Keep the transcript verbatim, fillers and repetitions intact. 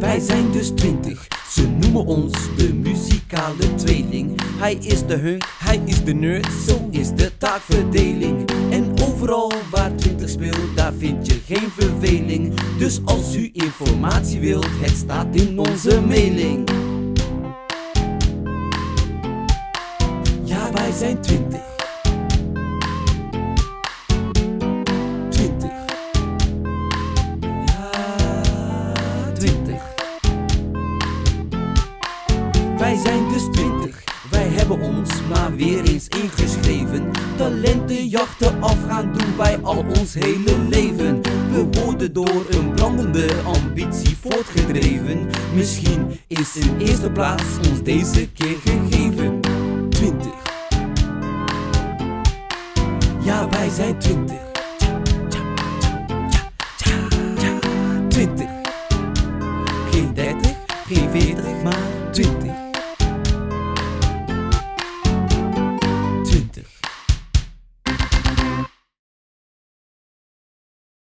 Wij zijn dus twintig, ze noemen ons de muzikale tweeling. Hij is de hunk, hij is de nerd, zo is de taakverdeling. En overal waar twintig speelt, daar vind je geen verveling. Dus als u informatie wilt, het staat in onze mailing. Ja, wij zijn twintig. twintig. Ja, twintig. Wij zijn dus twintig. Wij hebben ons maar weer eens ingeschreven. Talentenjachten af gaan doen wij al ons hele leven. We worden door een brandende ambitie voortgedreven. Misschien is in eerste plaats ons deze keer gegeven. twintig. Ja, wij zijn twintig. twintig. Geen dertig, geen veertig, maar twintig.